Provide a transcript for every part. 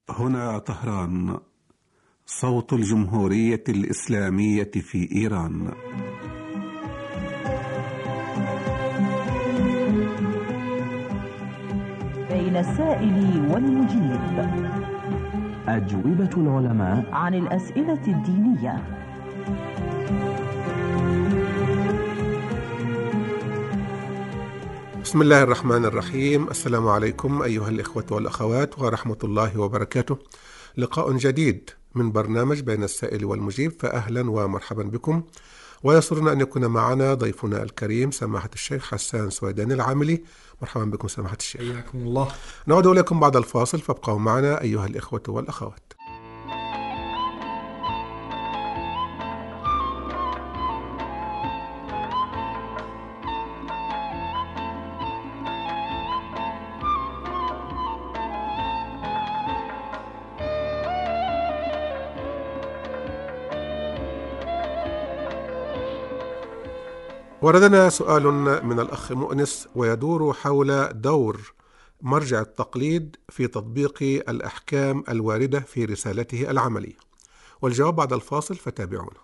هنا طهران، صوت الجمهورية الإسلامية في إيران. بين السائل والمجيب، أجوبة العلماء عن الأسئلة الدينية. بسم الله الرحمن الرحيم. السلام عليكم أيها الإخوة والأخوات ورحمة الله وبركاته. لقاء جديد من برنامج بين السائل والمجيب، فأهلا ومرحبا بكم. ويسرنا أن يكون معنا ضيفنا الكريم سماحة الشيخ حسان سويداني العاملي. مرحبا بكم سماحة الشيخ. حياكم الله. نعود إليكم بعد الفاصل، فابقوا معنا أيها الإخوة والأخوات. وردنا سؤال من الأخ مؤنس ويدور حول دور مرجع التقليد في تطبيق الأحكام الواردة في رسالته العملية، والجواب بعد الفاصل، فتابعونا.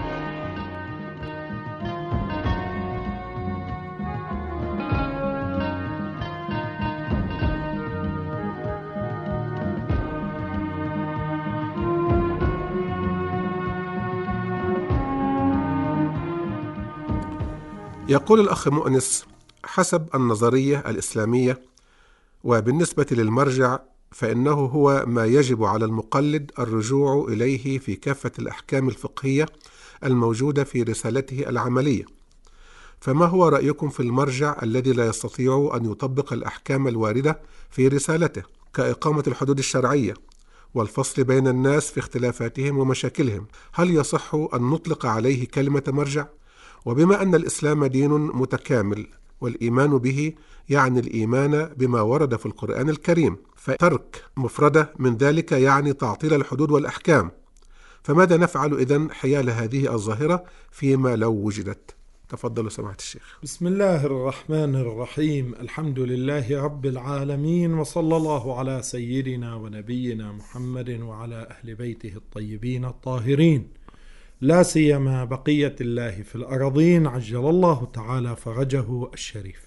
يقول الأخ مؤنس: حسب النظرية الإسلامية وبالنسبة للمرجع فإنه هو ما يجب على المقلد الرجوع إليه في كافة الأحكام الفقهية الموجودة في رسالته العملية، فما هو رأيكم في المرجع الذي لا يستطيع أن يطبق الأحكام الواردة في رسالته كإقامة الحدود الشرعية والفصل بين الناس في اختلافاتهم ومشاكلهم؟ هل يصح أن نطلق عليه كلمة مرجع؟ وبما أن الإسلام دين متكامل والإيمان به يعني الإيمان بما ورد في القرآن الكريم، فترك مفردة من ذلك يعني تعطيل الحدود والأحكام، فماذا نفعل إذن حيال هذه الظاهرة فيما لو وجدت؟ تفضلوا سماحة الشيخ. بسم الله الرحمن الرحيم. الحمد لله رب العالمين، وصلى الله على سيدنا ونبينا محمد وعلى أهل بيته الطيبين الطاهرين، لا سيما بقية الله في الأراضين عجل الله تعالى فرجه الشريف.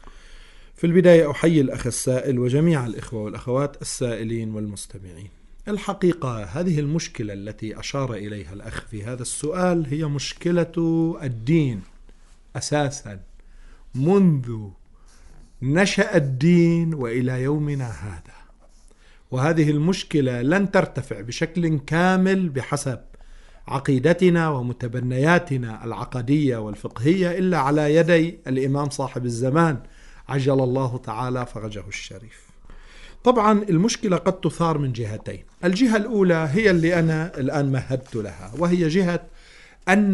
في البداية أحيي الأخ السائل وجميع الإخوة والأخوات السائلين والمستمعين. الحقيقة هذه المشكلة التي أشار إليها الأخ في هذا السؤال هي مشكلة الدين أساسا، منذ نشأ الدين وإلى يومنا هذا، وهذه المشكلة لن ترتفع بشكل كامل بحسب عقيدتنا ومتبنياتنا العقدية والفقهية إلا على يدي الإمام صاحب الزمان عجل الله تعالى فرجه الشريف. طبعا المشكلة قد تثار من جهتين. الجهة الأولى هي اللي أنا الآن مهدت لها، وهي جهة أن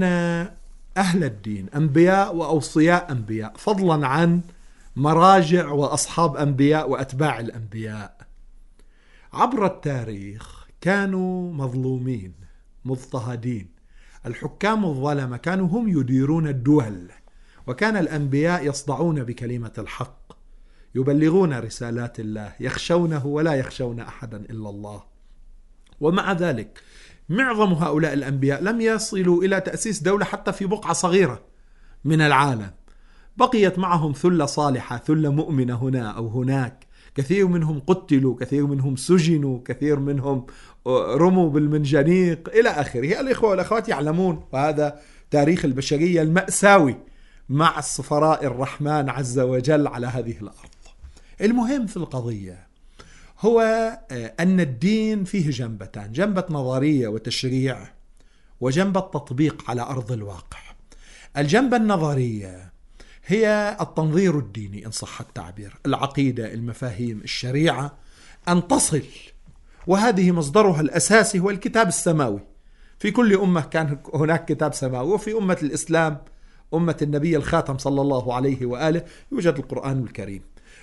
أهل الدين أنبياء وأوصياء أنبياء، فضلا عن مراجع وأصحاب أنبياء وأتباع الأنبياء. عبر التاريخ كانوا مظلومين مضطهدين، الحكام الظلمة كانوا هم يديرون الدول، وكان الأنبياء يصدعون بكلمة الحق، يبلغون رسالات الله، يخشونه ولا يخشون أحدا إلا الله. ومع ذلك معظم هؤلاء الأنبياء لم يصلوا إلى تأسيس دولة حتى في بقعة صغيرة من العالم. بقيت معهم ثلة صالحة، ثلة مؤمنة هنا أو هناك، كثير منهم قتلوا، كثير منهم سجنوا، كثير منهم رموا بالمنجنيق إلى آخره. الإخوة والأخوات يعلمون، وهذا تاريخ البشرية المأساوي مع السفراء الرحمن عز وجل على هذه الأرض. المهم في القضية هو أن الدين فيه جنبتان، جنبة نظرية وتشريع، وجنبة تطبيق على أرض الواقع. الجنبة النظرية هي التنظير الديني إن صح التعبير، العقيدة، المفاهيم، الشريعة، أن تصل، وهذه مصدرها الأساسي هو الكتاب السماوي. في كل أمة كان هناك كتاب سماوي، وفي أمة الإسلام أمة النبي الخاتم صلى الله عليه وآله يوجد القرآن الكريم،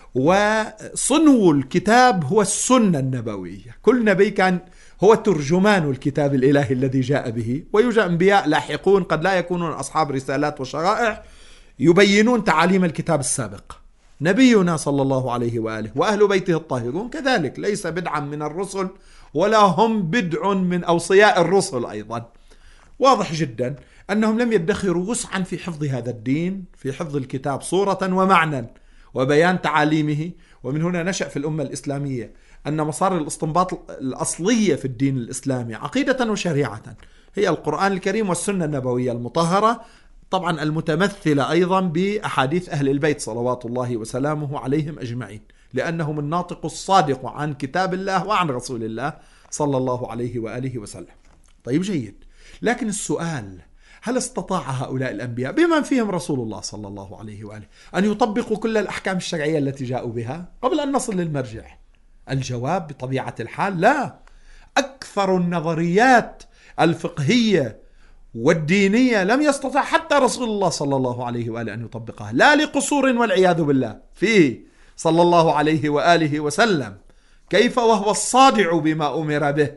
وصنو الكتاب هو السنة النبوية. كل نبي كان هو ترجمان الكتاب الإلهي الذي جاء به، ويوجد أنبياء لاحقون قد لا يكونون أصحاب رسالات وشرائع يبينون تعاليم الكتاب السابق. نبينا صلى الله عليه وآله وأهل بيته الطاهرون كذلك ليس بدعا من الرسل ولا هم بدع من أوصياء الرسل أيضا. واضح جدا أنهم لم يدخروا وسعا في حفظ هذا الدين، في حفظ الكتاب صورة ومعنى وبيان تعاليمه. ومن هنا نشأ في الأمة الإسلامية أن مصادر الاستنباط الأصلية في الدين الإسلامي عقيدة وشريعة هي القرآن الكريم والسنة النبوية المطهرة، طبعا المتمثلة أيضا بأحاديث أهل البيت صلوات الله وسلامه عليهم أجمعين، لأنهم الناطق الصادق عن كتاب الله وعن رسول الله صلى الله عليه وآله وسلم. طيب جيد، لكن السؤال: هل استطاع هؤلاء الأنبياء بمن فيهم رسول الله صلى الله عليه وآله أن يطبقوا كل الأحكام الشرعية التي جاءوا بها قبل أن نصل للمرجع؟ الجواب بطبيعة الحال لا. أكثر النظريات الفقهية والدينية لم يستطع حتى رسول الله صلى الله عليه وآله أن يطبقها، لا لقصور والعياذ بالله فيه صلى الله عليه وآله وسلم. كيف وهو الصادع بما أمر به،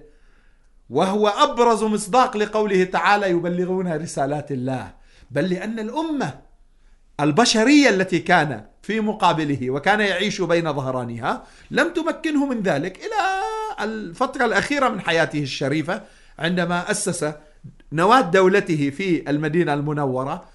وهو أبرز مصداق لقوله تعالى: يبلغون رسالات الله، بل لأن الأمة البشرية التي كان في مقابله وكان يعيش بين ظهرانها لم تمكنه من ذلك إلى الفترة الأخيرة من حياته الشريفة، عندما أسس نواة دولته في المدينة المنورة،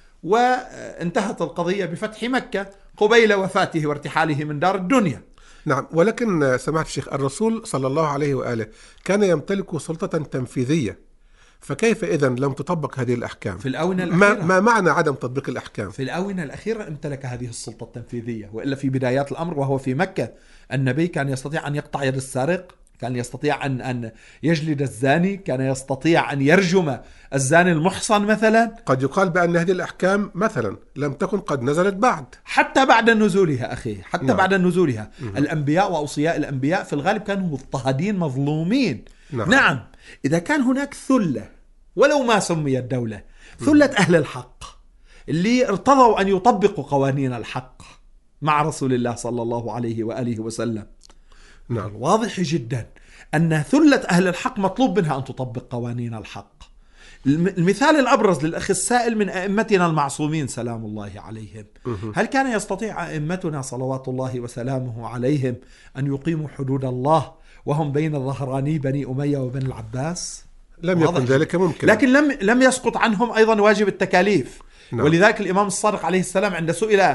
وانتهت القضية بفتح مكة قبيل وفاته وارتحاله من دار الدنيا. نعم، ولكن سمعت الشيخ الرسول صلى الله عليه وآله كان يمتلك سلطة تنفيذية، فكيف إذن لم تطبق هذه الأحكام؟ في الآونة الأخيرة ما معنى عدم تطبيق الأحكام؟ في الآونة الأخيرة امتلك هذه السلطة التنفيذية، وإلا في بدايات الأمر وهو في مكة النبي كان يستطيع أن يقطع يد السارق، كان يستطيع أن يجلد الزاني، كان يستطيع أن يرجم الزاني المحصن مثلا. قد يقال بأن هذه الأحكام مثلا لم تكن قد نزلت بعد، حتى بعد نزولها أخي، حتى نعم. بعد نزولها الأنبياء وأوصياء الأنبياء في الغالب كانوا مضطهدين مظلومين. نعم، إذا كان هناك ثلة ولو ما سميت دولة، ثلة أهل الحق اللي ارتضوا أن يطبقوا قوانين الحق مع رسول الله صلى الله عليه وآله وسلم، نعم. واضح جدا أن ثلة أهل الحق مطلوب منها أن تطبق قوانين الحق. المثال الأبرز للأخ السائل من أئمتنا المعصومين سلام الله عليهم، هل كان يستطيع أئمتنا صلوات الله وسلامه عليهم أن يقيموا حدود الله وهم بين ظهراني بني أمية وبني العباس؟ لم يكن ذلك ممكن، لكن لم يسقط عنهم أيضا واجب التكاليف. نعم. ولذلك الإمام الصادق عليه السلام عند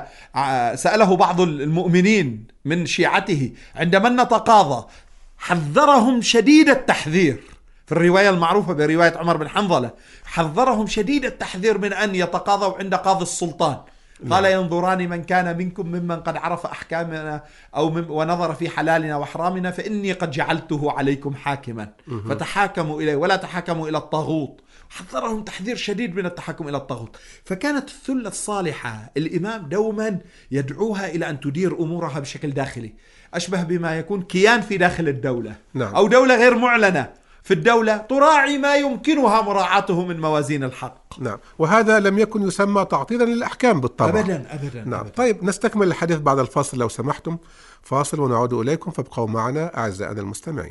سأله بعض المؤمنين من شيعته عندما نتقاضى حذرهم شديد التحذير، في الرواية المعروفة برواية عمر بن حنظلة حذرهم شديد التحذير من أن يتقاضوا عند قاضي السلطان. قال: ينظران من كان منكم ممن قد عرف أحكامنا ونظر في حلالنا وحرامنا فإني قد جعلته عليكم حاكما فتحاكموا إليه ولا تحاكموا إلى الطاغوت. حذرهم تحذير شديد من التحكم إلى الطاغوت. فكانت الثلة الصالحة الإمام دوما يدعوها إلى أن تدير أمورها بشكل داخلي، أشبه بما يكون كيان في داخل الدولة. نعم. أو دولة غير معلنة في الدولة تراعي ما يمكنها مراعاته من موازين الحق. نعم، وهذا لم يكن يسمى تعطيلا للأحكام بالطبع. أبدا أبدا. نعم. أبداً. طيب نستكمل الحديث بعد الفاصل لو سمحتم، فاصل ونعود إليكم، فابقوا معنا أعزائنا المستمعين.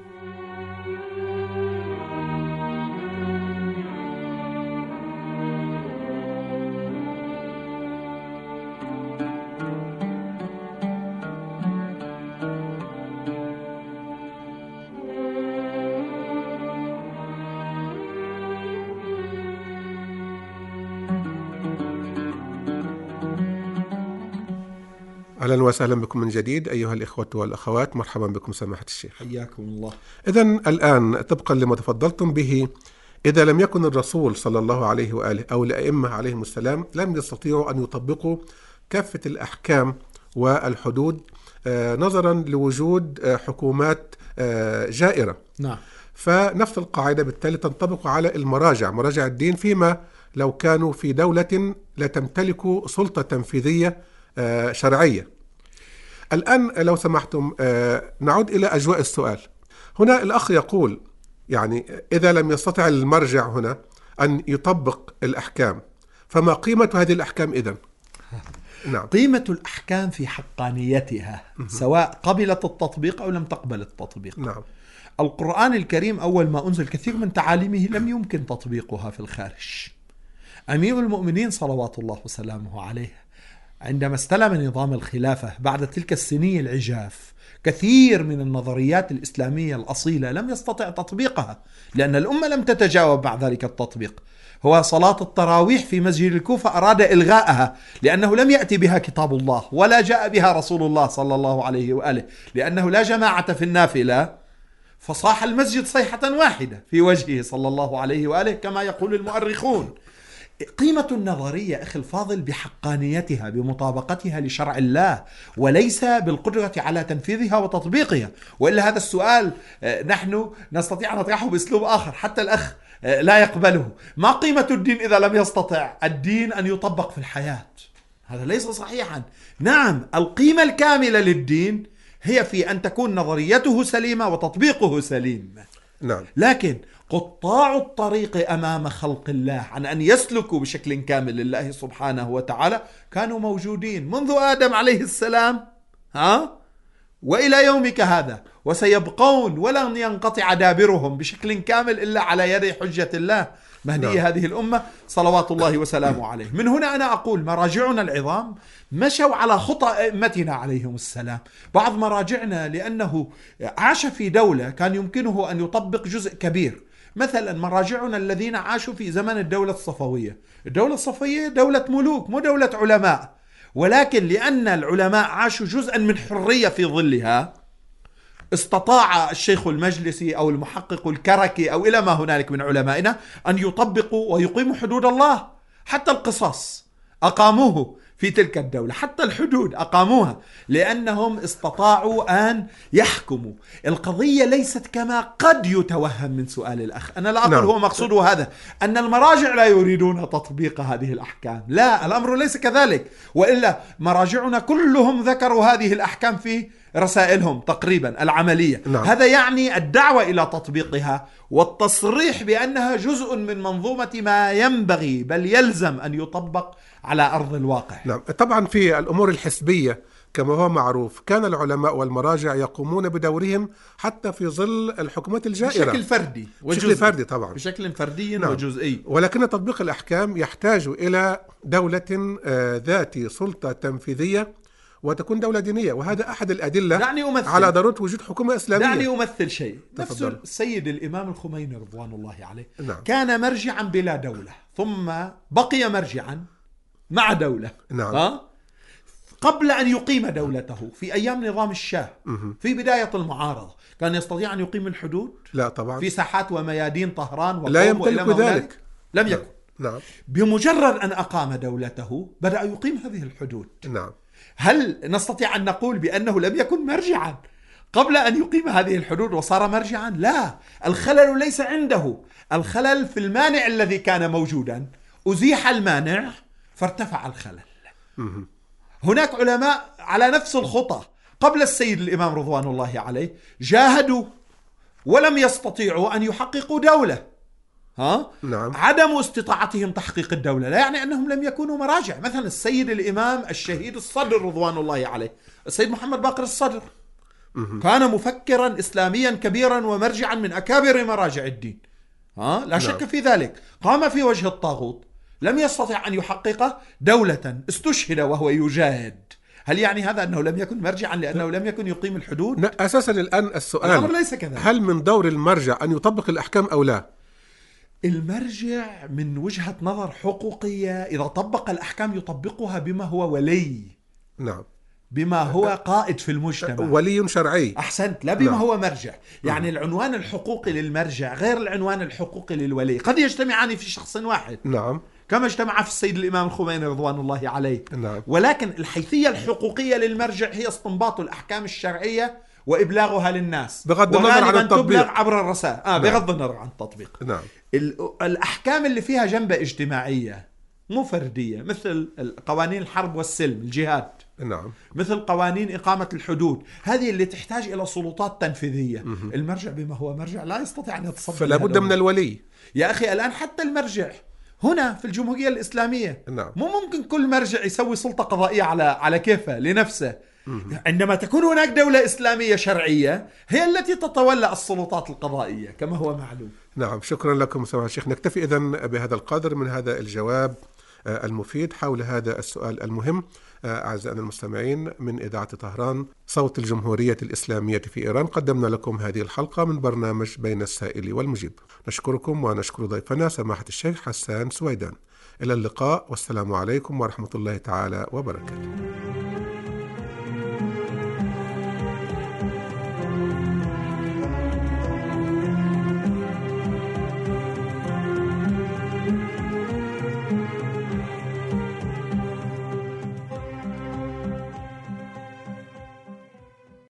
أهلا وسهلا بكم من جديد أيها الإخوة والأخوات، مرحبا بكم سماحة الشيخ. حياكم الله. إذن الآن طبقا لما تفضلتم به، إذا لم يكن الرسول صلى الله عليه وآله أو الأئمة عليهم السلام لم يستطيعوا أن يطبقوا كافة الأحكام والحدود نظرا لوجود حكومات جائرة. نعم. فنفس القاعدة بالتالي تنطبق على مراجع الدين، فيما لو كانوا في دولة لا تمتلك سلطة تنفيذية شرعية. الآن لو سمحتم نعود إلى أجواء السؤال. هنا الأخ يقول يعني إذا لم يستطع المرجع هنا أن يطبق الأحكام، فما قيمة هذه الأحكام إذن؟ نعم. قيمة الأحكام في حقانيتها سواء قبلت التطبيق أو لم تقبل التطبيق. نعم. القرآن الكريم أول ما أنزل كثير من تعاليمه لم يمكن تطبيقها في الخارج. أمير المؤمنين صلوات الله وسلامه عليه عندما استلم نظام الخلافة بعد تلك السنين العجاف كثير من النظريات الإسلامية الأصيلة لم يستطع تطبيقها، لأن الأمة لم تتجاوب مع ذلك التطبيق. هو صلاة التراويح في مسجد الكوفة أراد إلغاءها لأنه لم يأتي بها كتاب الله ولا جاء بها رسول الله صلى الله عليه وآله، لأنه لا جماعة في النافلة، فصاح المسجد صيحة واحدة في وجهه صلى الله عليه وآله كما يقول المؤرخون. قيمة النظرية أخي الفاضل بحقانيتها، بمطابقتها لشرع الله، وليس بالقدرة على تنفيذها وتطبيقها. وإلا هذا السؤال نحن نستطيع أن نطرحه بأسلوب آخر، حتى الأخ لا يقبله. ما قيمة الدين إذا لم يستطع الدين أن يطبق في الحياة؟ هذا ليس صحيحا. نعم، القيمة الكاملة للدين هي في أن تكون نظريته سليمة وتطبيقه سليم. نعم. لكن قطاع الطريق أمام خلق الله عن أن يسلكوا بشكل كامل لله سبحانه وتعالى كانوا موجودين منذ آدم عليه السلام وإلى يومك هذا، وسيبقون ولن ينقطع دابرهم بشكل كامل إلا على يد حجة الله مهدي هذه الأمة صلوات الله وسلامه عليه. من هنا أنا أقول مراجعنا العظام مشوا على خطى أئمتنا عليهم السلام. بعض مراجعنا لأنه عاش في دولة كان يمكنه أن يطبق جزء كبير، مثلا مراجعنا الذين عاشوا في زمن الدولة الصفوية. الدولة الصفوية دولة ملوك مو دولة علماء، ولكن لأن العلماء عاشوا جزءا من حرية في ظلها، استطاع الشيخ المجلسي أو المحقق الكركي أو إلى ما هنالك من علمائنا أن يطبقوا ويقيموا حدود الله. حتى القصاص أقاموه في تلك الدولة، حتى الحدود أقاموها، لأنهم استطاعوا أن يحكموا. القضية ليست كما قد يتوهم من سؤال الأخ. أنا لا أقول هو مقصوده هذا أن المراجع لا يريدون تطبيق هذه الأحكام، لا، الأمر ليس كذلك. وإلا مراجعنا كلهم ذكروا هذه الأحكام في رسائلهم تقريبا العملية. هذا يعني الدعوة إلى تطبيقها والتصريح بأنها جزء من منظومة ما ينبغي بل يلزم أن يطبق على أرض الواقع. نعم. طبعا في الأمور الحسبية كما هو معروف كان العلماء والمراجع يقومون بدورهم حتى في ظل الحكومات الجائرة بشكل فردي بشكل فردي طبعا، بشكل فردي وجزئي. ولكن تطبيق الأحكام يحتاج إلى دولة ذات سلطة تنفيذية وتكون دولة دينية، وهذا أحد الأدلة على ضرورة وجود حكومة إسلامية. دعني أمثل شيء. نفس السيد الإمام الخميني رضوان الله عليه كان مرجعا بلا دولة، ثم بقي مرجعا مع دولة. قبل أن يقيم دولته في أيام نظام الشاه في بداية المعارضة كان يستطيع أن يقيم الحدود؟ لا طبعا، في ساحات وميادين طهران وقوم لا يمتلك ذلك، لم يكن. نعم. بمجرد أن أقام دولته بدأ يقيم هذه الحدود. نعم. هل نستطيع أن نقول بأنه لم يكن مرجعا قبل أن يقيم هذه الحدود وصار مرجعا؟ لا، الخلل ليس عنده، الخلل في المانع الذي كان موجودا. أزيح المانع فارتفع الخلل. هناك علماء على نفس الخطى قبل السيد الإمام رضوان الله عليه جاهدوا ولم يستطيعوا أن يحققوا دولة. نعم. عدم استطاعتهم تحقيق الدولة لا يعني أنهم لم يكونوا مراجع. مثلا السيد الإمام الشهيد الصدر رضوان الله عليه، السيد محمد باقر الصدر، كان مفكرا إسلاميا كبيرا ومرجعا من أكابر مراجع الدين، لا شك في ذلك. قام في وجه الطاغوت، لم يستطع أن يحقق دولة، استشهد وهو يجاهد. هل يعني هذا أنه لم يكن مرجعا لأنه لم يكن يقيم الحدود؟ أساسا الآن السؤال ليس كذلك. هل من دور المرجع أن يطبق الأحكام أو لا؟ المرجع من وجهة نظر حقوقية إذا طبق الأحكام يطبقها بما هو ولي. نعم. بما هو قائد في المجتمع، ولي شرعي. أحسنت، لا بما هو مرجع. يعني العنوان الحقوقي للمرجع غير العنوان الحقوقي للولي، قد يجتمعان في شخص واحد. نعم. كما اجتمع في السيد الإمام الخميني رضوان الله عليه. نعم. ولكن الحيثية الحقوقية للمرجع هي استنباط الأحكام الشرعية وإبلاغها للناس بغض النظر عن التطبيق، تبلغ عبر الرسائل. نعم. بغض النظر عن التطبيق. نعم. الأحكام اللي فيها جنبة اجتماعية مو فردية، مثل قوانين الحرب والسلم، الجهاد. نعم. مثل قوانين إقامة الحدود، هذه اللي تحتاج إلى سلطات تنفيذية. المرجع بما هو مرجع لا يستطيع أن يتصدى، فلا بد من الولي. يا أخي الآن حتى المرجع هنا في الجمهورية الإسلامية مو ممكن كل مرجع يسوي سلطة قضائية على كيفه لنفسه. عندما تكون هناك دولة إسلامية شرعية هي التي تتولى السلطات القضائية كما هو معلوم. نعم. شكرا لكم سماحة الشيخ. نكتفي إذن بهذا القدر من هذا الجواب المفيد حول هذا السؤال المهم. أعزائنا المستمعين، من إذاعة طهران صوت الجمهورية الإسلامية في إيران، قدمنا لكم هذه الحلقة من برنامج بين السائل والمجيب. نشكركم ونشكر ضيفنا سماحة الشيخ حسان سويدان. إلى اللقاء، والسلام عليكم ورحمة الله تعالى وبركاته.